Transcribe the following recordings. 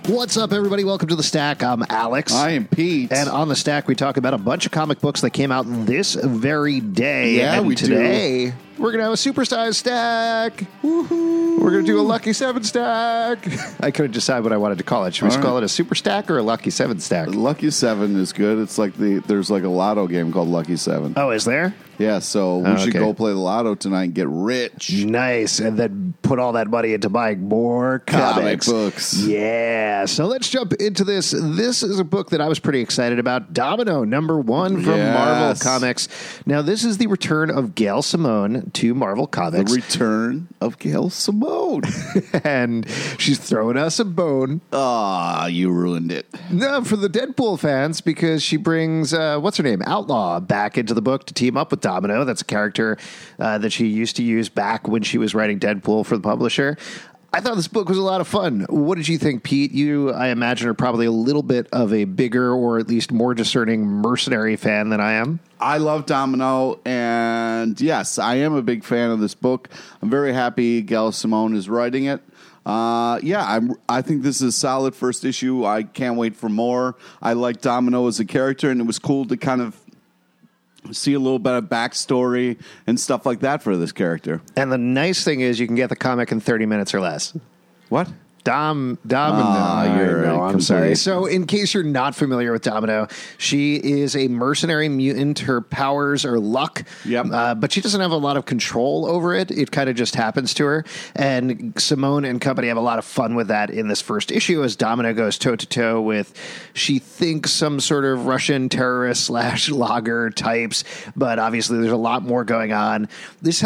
What's up, everybody? Welcome to The Stack. I'm Alex. I am Pete. And on The Stack, we talk about a bunch of comic books that came out this very day. Yeah, and we today, we're going to have a supersize stack. Woohoo! We're going to do a Lucky 7 stack. I couldn't decide what I wanted to call it. Should we call it a super stack or a Lucky 7 stack? Lucky 7 is good. It's like there's like a lotto game called Lucky 7. Oh, is there? Yeah, so we should go play the lotto tonight and get rich. Nice. And then put all that money into buying more comics. Comic books. Yeah. So let's jump into this. This is a book that I was pretty excited about. Domino, #1 from Marvel Comics. Now, this is the return of Gail Simone to Marvel Comics. The return of Gail Simone. And she's throwing us a bone. Ah, you ruined it. No, for the Deadpool fans, because she brings, what's her name? Outlaw back into the book to team up with Domino. That's a character that she used to use back when she was writing Deadpool for the publisher. I thought this book was a lot of fun. What did you think, Pete? You, I imagine, are probably a little bit of a bigger or at least more discerning mercenary fan than I am. I love Domino, and yes, I am a big fan of this book. I'm very happy Gail Simone is writing it. I think this is a solid first issue. I can't wait for more. I like Domino as a character, and it was cool to kind of see a little bit of backstory and stuff like that for this character. And the nice thing is you can get the comic in 30 minutes or less. What? I'm complete. sorry. So in case you're not familiar with Domino, she is a mercenary mutant. Her powers are luck, but she doesn't have a lot of control over it. It kind of just happens to her. And Simone and company have a lot of fun with that in this first issue as Domino goes toe-to-toe with, she thinks, some sort of Russian terrorist / logger types, but obviously there's a lot more going on. This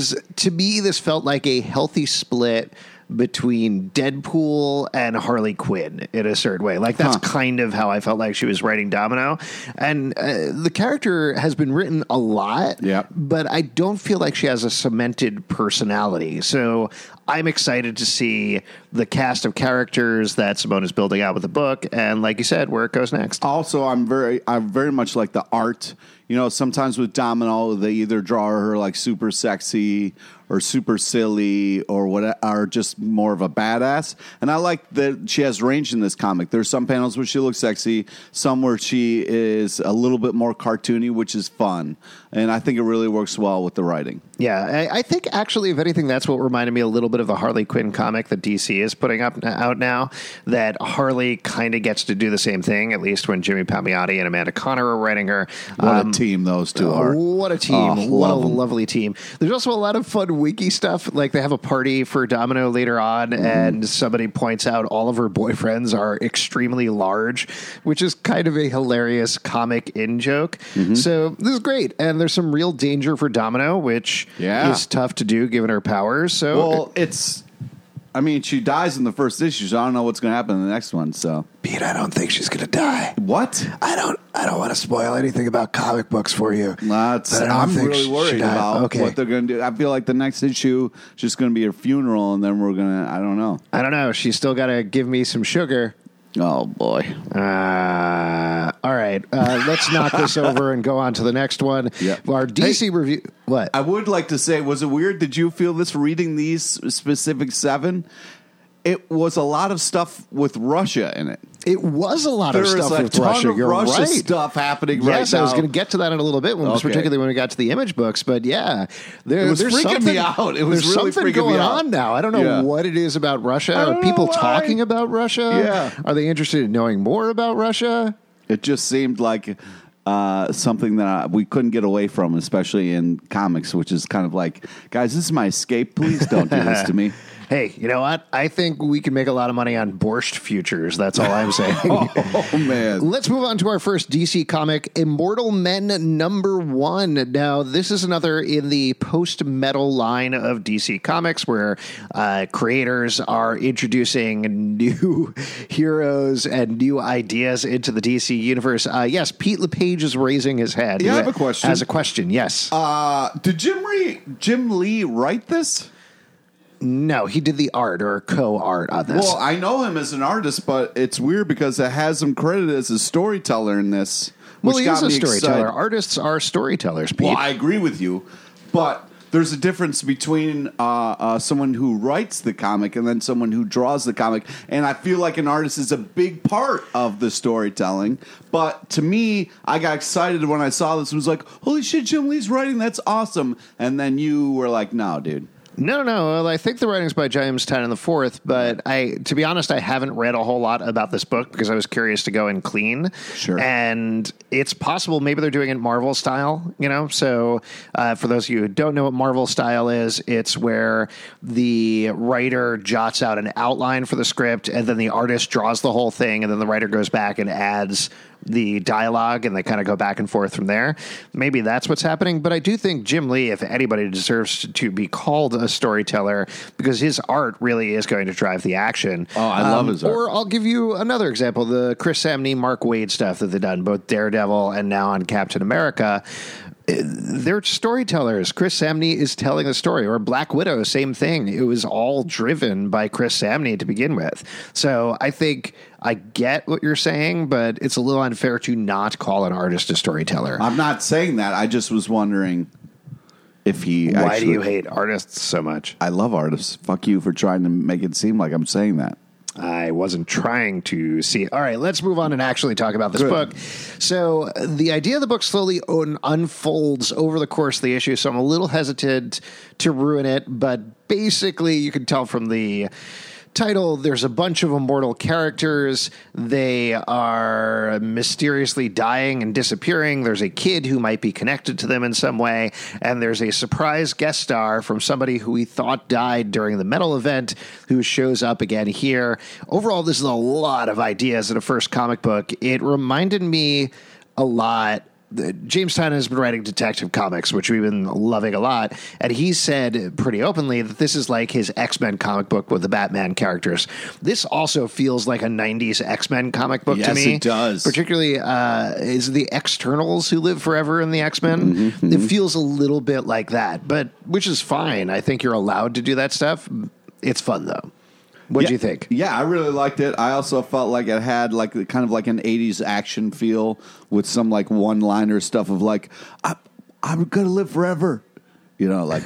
felt like a healthy split between Deadpool and Harley Quinn in a certain way. Like, that's kind of how I felt like she was writing Domino. And the character has been written a lot, but I don't feel like she has a cemented personality. So I'm excited to see the cast of characters that Simone is building out with the book, and like you said, where it goes next. Also, I'm very much like the art. You know, sometimes with Domino, they either draw her like super sexy or super silly or what, or just more of a badass. And I like that she has range in this comic. There's some panels where she looks sexy, some where she is a little bit more cartoony, which is fun. And I think it really works well with the writing. Yeah, I think actually, if anything, that's what reminded me a little bit of the Harley Quinn comic that DC is putting out now, that Harley kind of gets to do the same thing, at least when Jimmy Palmiotti and Amanda Conner are writing her. What a team those two are. What a team. What a lovely team. There's also a lot of fun wiki stuff. Like, they have a party for Domino later on, and somebody points out all of her boyfriends are extremely large, which is kind of a hilarious comic in-joke. So this is great. And there's some real danger for Domino, which is tough to do given her powers. So, she dies in the first issue, so I don't know what's going to happen in the next one. So, Pete, I don't think she's going to die. What? I don't want to spoil anything about comic books for you. I'm really worried about what they're going to do. I feel like the next issue is just going to be her funeral, and then we're going to, I don't know. She's still got to give me some sugar. Oh, boy. All right. Let's knock this over and go on to the next one. Yep. Our DC review. What? I would like to say, was it weird? Did you feel this reading these specific 7? It was a lot of stuff with Russia in it. It was a lot of stuff with Russia. You're Russia right. Stuff happening right now. Yes, I was going to get to that in a little bit, particularly when we got to the image books. But yeah, there's freaking me out. It was really something going on now. I don't know what it is about Russia. Are people talking about Russia? Yeah. Are they interested in knowing more about Russia? It just seemed like something that we couldn't get away from, especially in comics, which is kind of like, guys, this is my escape. Please don't do this to me. Hey, you know what? I think we can make a lot of money on borscht futures. That's all I'm saying. Oh, man. Let's move on to our first DC comic, Immortal Men #1. Now, this is another in the post-metal line of DC Comics where creators are introducing new heroes and new ideas into the DC universe. Yes, Pete LePage is raising his hand. Yeah, I have a question. Has a question, yes. Did Jim Lee write this? No, he did the art or co-art on this. Well, I know him as an artist, but it's weird because it has him credited as a storyteller in this. Well, he is a storyteller. Artists are storytellers, Pete. Well, I agree with you, but there's a difference between someone who writes the comic and then someone who draws the comic. And I feel like an artist is a big part of the storytelling. But to me, I got excited when I saw this and was like, holy shit, Jim Lee's writing. That's awesome. And then you were like, no, dude. No. Well, I think the writing's by James Tynion IV, but to be honest, I haven't read a whole lot about this book because I was curious to go in clean. Sure. And it's possible maybe they're doing it Marvel style, So for those of you who don't know what Marvel style is, it's where the writer jots out an outline for the script and then the artist draws the whole thing and then the writer goes back and adds the dialogue and they kind of go back and forth from there. Maybe that's what's happening. But I do think Jim Lee, if anybody, deserves to be called a storyteller because his art really is going to drive the action. Oh, I love his art. Or I'll give you another example, the Chris Samnee, Mark Waid stuff that they've done, both Daredevil and now on Captain America. They're storytellers. Chris Samnee is telling a story. Or Black Widow, same thing. It was all driven by Chris Samnee to begin with. So I think I get what you're saying, but it's a little unfair to not call an artist a storyteller. I'm not saying that. I just was wondering if he Why do you hate artists so much? I love artists. Fuck you for trying to make it seem like I'm saying that. I wasn't trying to see. All right, let's move on and actually talk about this book. So the idea of the book slowly unfolds over the course of the issue, so I'm a little hesitant to ruin it, but basically you can tell from the title, there's a bunch of immortal characters. They are mysteriously dying and disappearing. There's a kid who might be connected to them in some way, and there's a surprise guest star from somebody who we thought died during the metal event who shows up again here. Overall, this is a lot of ideas in a first comic book. It reminded me a lot. James Tynion has been writing detective comics, which we've been loving a lot, and he said pretty openly that this is like his X-Men comic book with the Batman characters. This also feels like a 90s X-Men comic book to me. Yes, it does. Particularly, is the Externals who live forever in the X-Men? It feels a little bit like that, but which is fine. I think you're allowed to do that stuff. It's fun, though. What do you think? Yeah, I really liked it. I also felt like it had like kind of like an 80s action feel with some like one-liner stuff of like, I'm going to live forever. Like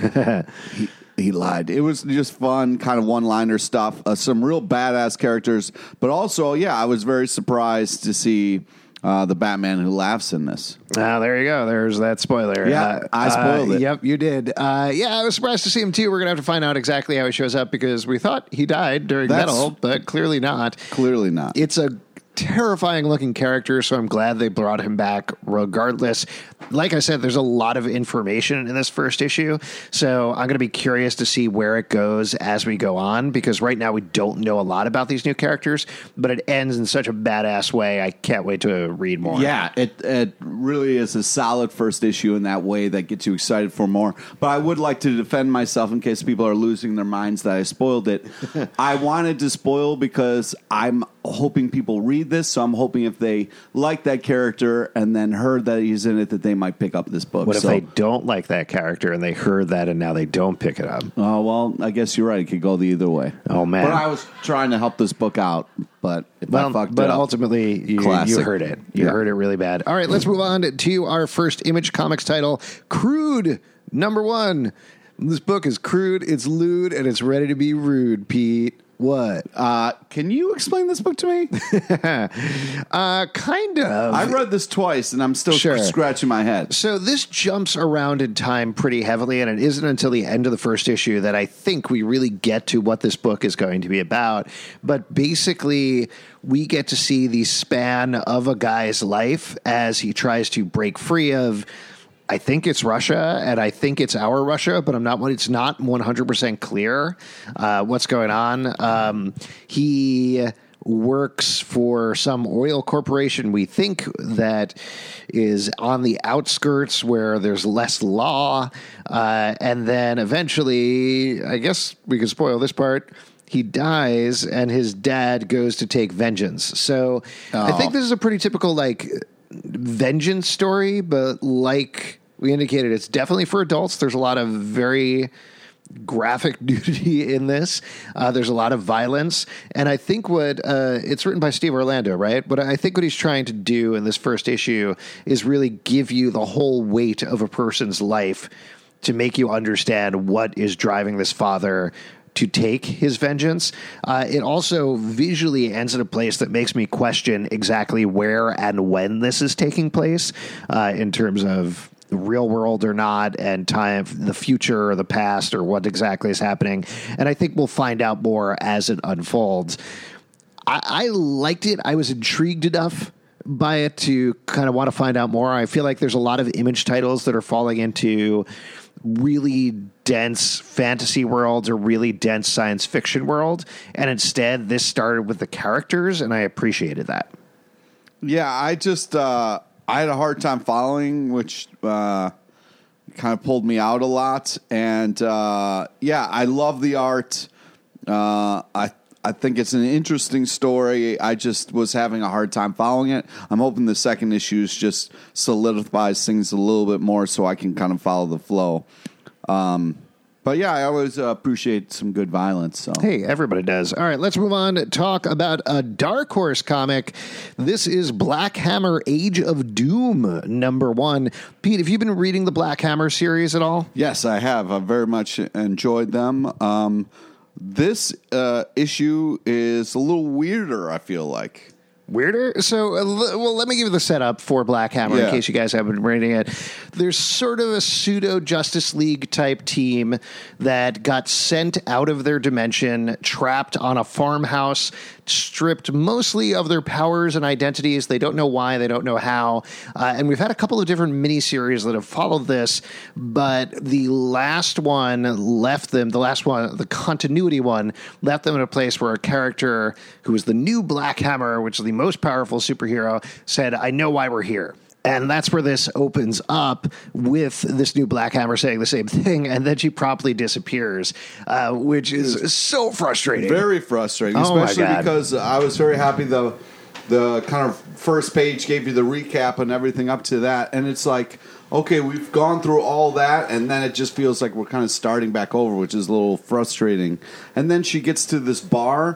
he lied. It was just fun kind of one-liner stuff. Some real badass characters. But also, I was very surprised to see the Batman who laughs in this. There you go. There's that spoiler. Yeah, I spoiled it. Yep, you did. I was surprised to see him too. We're going to have to find out exactly how he shows up because we thought he died during Metal, but clearly not. Clearly not. It's a terrifying looking character, so I'm glad they brought him back regardless. Like I said, there's a lot of information in this first issue, so I'm going to be curious to see where it goes as we go on, because right now we don't know a lot about these new characters, but it ends in such a badass way. I can't wait to read more. Yeah, it really is a solid first issue in that way that gets you excited for more. But I would like to defend myself in case people are losing their minds that I spoiled it. I wanted to spoil because I'm hoping people read this, so I'm hoping if they like that character and then heard that he's in it, that they might pick up this book. What if they don't like that character and they heard that and now they don't pick it up? Oh, well, I guess you're right. It could go either way. Oh, man. But I was trying to help this book out, but if I fucked it up, ultimately, you heard it. You heard it really bad. All right, let's move on to our first Image Comics title, Crude, #1. This book is crude, it's lewd, and it's ready to be rude, Pete. What? Can you explain this book to me? Kind of. I read this twice, and I'm still scratching my head. So this jumps around in time pretty heavily, and it isn't until the end of the first issue that I think we really get to what this book is going to be about. But basically, we get to see the span of a guy's life as he tries to break free of, I think it's Russia, and I think it's our Russia, but it's not 100% clear what's going on. He works for some oil corporation, we think, that is on the outskirts where there's less law. And then eventually, I guess we can spoil this part, he dies, and his dad goes to take vengeance. So I think this is a pretty typical, vengeance story, but like we indicated, it's definitely for adults. There's a lot of very graphic nudity in this. There's a lot of violence. And I think it's written by Steve Orlando, right? But I think what he's trying to do in this first issue is really give you the whole weight of a person's life to make you understand what is driving this father to take his vengeance. It also visually ends in a place that makes me question exactly where and when this is taking place, in terms of the real world or not, and time, the future or the past, or what exactly is happening. And I think we'll find out more as it unfolds. I liked it. I was intrigued enough by it to kind of want to find out more. I feel like there's a lot of Image titles that are falling into really dense fantasy worlds or really dense science fiction world. And instead, this started with the characters, and I appreciated that. Yeah, I just, I had a hard time following, which kind of pulled me out a lot. And yeah, I love the art. I think it's an interesting story. I just was having a hard time following it. I'm hoping the second issue just solidifies things a little bit more so I can kind of follow the flow. But yeah, I always appreciate some good violence. So. Hey, everybody does. All right, let's move on to talk about a Dark Horse comic. This is Black Hammer Age of Doom #1. Pete, have you been reading the Black Hammer series at all? Yes, I have. I've very much enjoyed them. This issue is a little weirder, I feel like. Weirder? So, well, let me give you the setup for Black Hammer in case you guys haven't been reading it. There's sort of a pseudo Justice League type team that got sent out of their dimension, trapped on a farmhouse, stripped mostly of their powers and identities. They don't know why, they don't know how. And we've had a couple of different miniseries that have followed this, but the last one left them, the continuity one, left them in a place where a character who was the new Black Hammer, which is the most powerful superhero, said, I know why we're here. And that's where this opens up, with this new Black Hammer saying the same thing, and then she promptly disappears, which is so frustrating. Very frustrating, especially because I was very happy the kind of first page gave you the recap and everything up to that, and it's like, okay, we've gone through all that, and then it just feels like we're kind of starting back over, which is a little frustrating. And then she gets to this bar,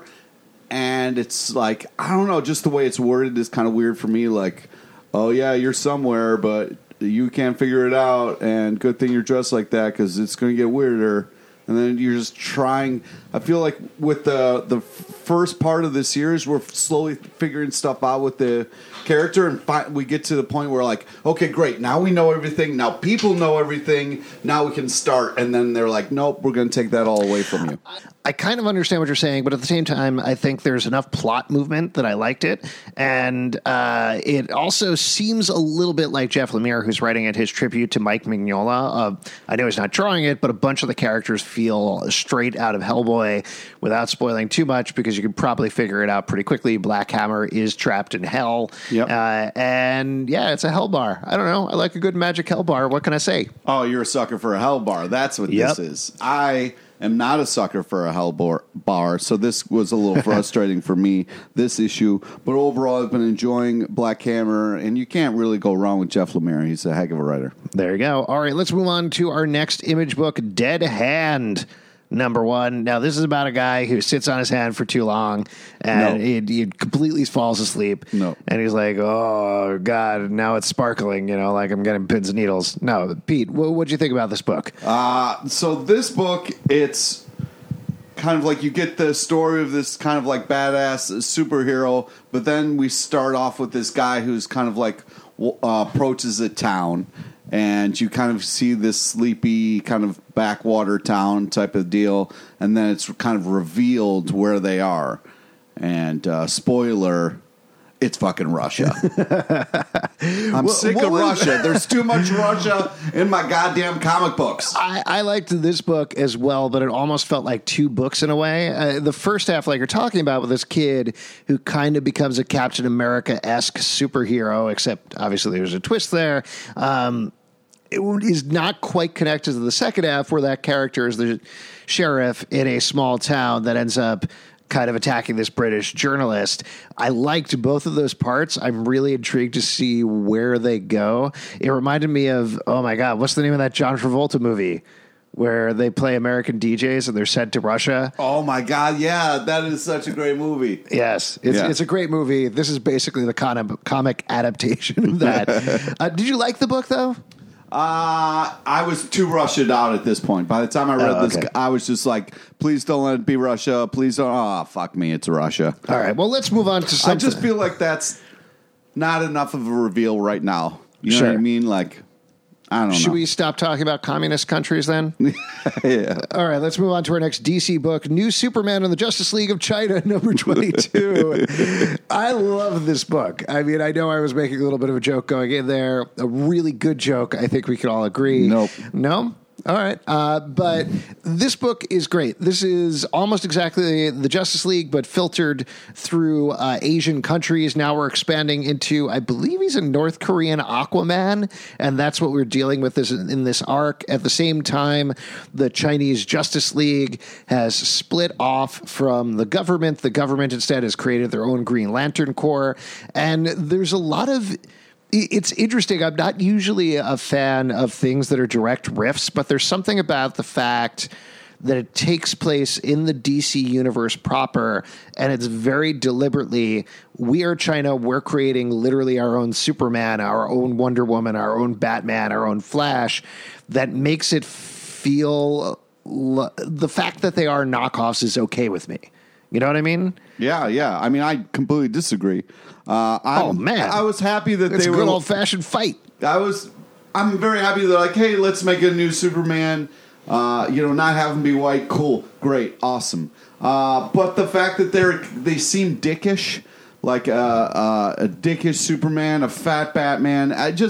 and it's like, I don't know, just the way it's worded is kind of weird for me, like, oh, yeah, you're somewhere, but you can't figure it out, and good thing you're dressed like that because it's going to get weirder. And then you're just trying. I feel like with the first part of the series, we're slowly figuring stuff out with the character, and we get to the point where, like, okay, great, now we know everything. Now people know everything. Now we can start. And then they're like, nope, we're going to take that all away from you. I kind of understand what you're saying, but at the same time, I think there's enough plot movement that I liked it. And it also seems a little bit like Jeff Lemire, who's writing it, his tribute to Mike Mignola. I know he's not drawing it, but a bunch of the characters feel straight out of Hellboy. Without spoiling too much, because you can probably figure it out pretty quickly, Black Hammer is trapped in hell. Yep. And yeah, it's a hell bar. I don't know. I like a good magic hell bar. What can I say? Oh, you're a sucker for a hell bar. That's what this is. I am not a sucker for a hell bar, so this was a little frustrating for me, this issue. But overall, I've been enjoying Black Hammer, and you can't really go wrong with Jeff Lemire. He's a heck of a writer. There you go. All right, let's move on to our next Image book, Dead Hand #1. Now, this is about a guy who sits on his hand for too long, and he completely falls asleep. No. And he's like, oh, God, now it's sparkling, like I'm getting pins and needles. No, Pete, what'd you think about this book? So this book, it's kind of like you get the story of this kind of like badass superhero, but then we start off with this guy who's kind of like approaches a town. And you kind of see this sleepy kind of backwater town type of deal, and then it's kind of revealed where they are. And spoiler, it's fucking Russia. I'm sick of Russia. There's too much Russia in my goddamn comic books. I liked this book as well, but it almost felt like two books in a way. The first half, like you're talking about, with this kid who kind of becomes a Captain America-esque superhero, except obviously there's a twist there. It is not quite connected to the second half, where that character is the sheriff in a small town that ends up kind of attacking this British journalist. I liked both of those parts. I'm really intrigued to see where they go. It reminded me of, oh my God, what's the name of that John Travolta movie where they play American DJs and they're sent to Russia? Oh my God, yeah, that is such a great movie. Yes, it's a great movie. This is basically the comic adaptation of that. Did you like the book, though? I was too Russiaed out at this point. By the time I read this, I was just like, please don't let it be Russia. Please don't. Oh, fuck me. It's Russia. All right. Well, let's move on to something. I just feel like that's not enough of a reveal right now. You know what I mean? Like, I don't know. Should we stop talking about communist countries then? Yeah. All right, let's move on to our next DC book, New Superman in the Justice League of China, number 22. I love this book. I mean, I know I was making a little bit of a joke going in there. A really good joke. I think we can all agree. Nope. No? All right. But this book is great. This is almost exactly the Justice League, but filtered through Asian countries. Now we're expanding into, I believe he's a North Korean Aquaman, and that's what we're dealing with in this arc. At the same time, the Chinese Justice League has split off from the government. The government instead has created their own Green Lantern Corps, and there's a lot of... It's interesting. I'm not usually a fan of things that are direct riffs, but there's something about the fact that it takes place in the DC universe proper, and it's very deliberately, we are China, we're creating literally our own Superman, our own Wonder Woman, our own Batman, our own Flash, that makes it feel... the fact that they are knockoffs is okay with me. You know what I mean? Yeah. I mean, I completely disagree. Man. I was happy that it's they a were... good old-fashioned fight. I'm very happy they're like, hey, let's make a new Superman. Not have him be white. Cool. Great. Awesome. But the fact that they seem dickish, like a dickish Superman, a fat Batman.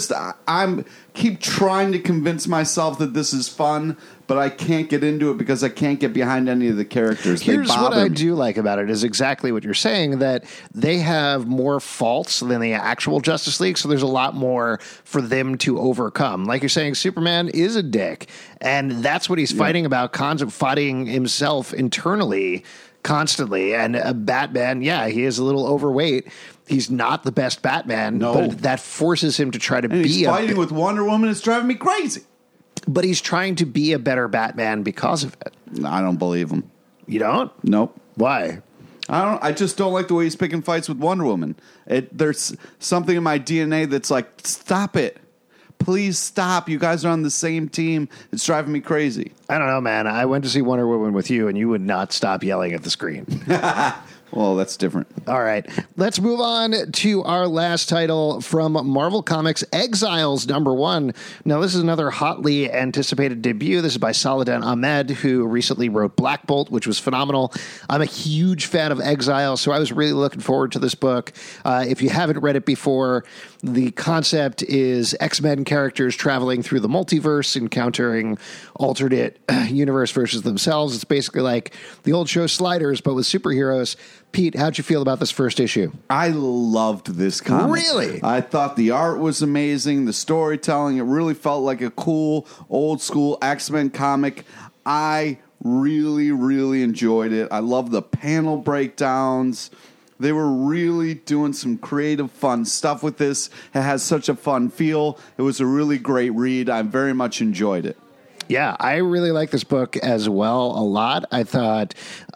I'm keep trying to convince myself that this is fun, but I can't get into it because I can't get behind any of the characters. Here's what I do like about it is exactly what you're saying, that they have more faults than the actual Justice League, so there's a lot more for them to overcome. Like you're saying, Superman is a dick, and that's what he's fighting about, fighting himself internally constantly. And Batman, he is a little overweight. He's not the best Batman, but that forces him to try to be... He's fighting with Wonder Woman. It's driving me crazy. But he's trying to be a better Batman because of it. I don't believe him. You don't? Nope. Why? I just don't like the way he's picking fights with Wonder Woman. There's something in my DNA that's like, stop it. Please stop. You guys are on the same team. It's driving me crazy. I don't know, man. I went to see Wonder Woman with you, and you would not stop yelling at the screen. Well, that's different. All right. Let's move on to our last title from Marvel Comics, Exiles #1. Now, this is another hotly anticipated debut. This is by Saladin Ahmed, who recently wrote Black Bolt, which was phenomenal. I'm a huge fan of Exiles, so I was really looking forward to this book. If you haven't read it before, the concept is X-Men characters traveling through the multiverse, encountering alternate universe versus themselves. It's basically like the old show Sliders, but with superheroes. Pete, how'd you feel about this first issue? I loved this comic. Really? I thought the art was amazing, the storytelling. It really felt like a cool, old-school X-Men comic. I really, really enjoyed it. I love the panel breakdowns. They were really doing some creative, fun stuff with this. It has such a fun feel. It was a really great read. I very much enjoyed it. Yeah, I really like this book as well a lot. I thought...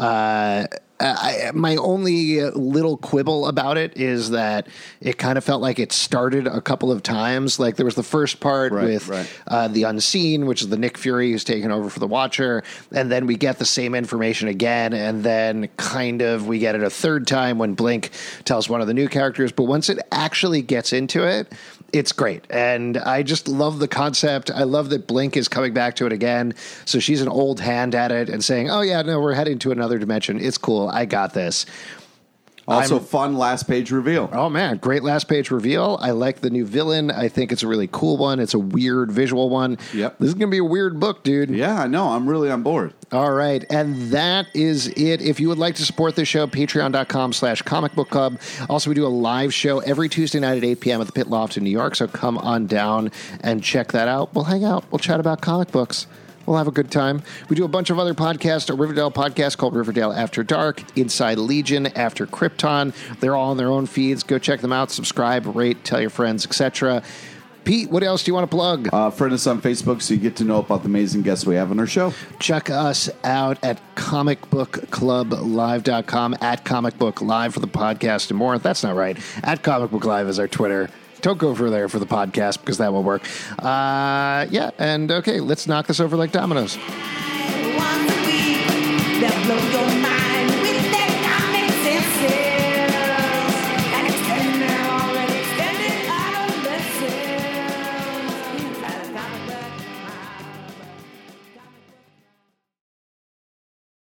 my only little quibble about it is that it kind of felt like it started a couple of times. Like there was the first part with the Unseen, which is the Nick Fury who's taken over for the Watcher, and then we get the same information again, and then kind of we get it a third time when Blink tells one of the new characters. But once it actually gets into it, it's great. And I just love the concept. I love that Blink is coming back to it again. So she's an old hand at it and saying, oh, yeah, no, we're heading to another dimension. It's cool. I got this. Also, fun last page reveal. Oh, man. Great last page reveal. I like the new villain. I think it's a really cool one. It's a weird visual one. Yep. This is going to be a weird book, dude. Yeah, I know. I'm really on board. All right. And that is it. If you would like to support this show, patreon.com/Comic Book Club. Also, we do a live show every Tuesday night at 8 p.m. at the Pit Loft in New York. So come on down and check that out. We'll hang out. We'll chat about comic books. We'll have a good time. We do a bunch of other podcasts, a Riverdale podcast called Riverdale After Dark, Inside Legion, After Krypton. They're all on their own feeds. Go check them out, subscribe, rate, tell your friends, etc. Pete, what else do you want to plug? Friend us on Facebook so you get to know about the amazing guests we have on our show. Check us out at comicbookclublive.com, at Comic Book Live for the podcast and more. That's not right. At Comic Book Live is our Twitter. Don't go over there for the podcast because that will work. Yeah, and okay, let's knock this over like dominoes.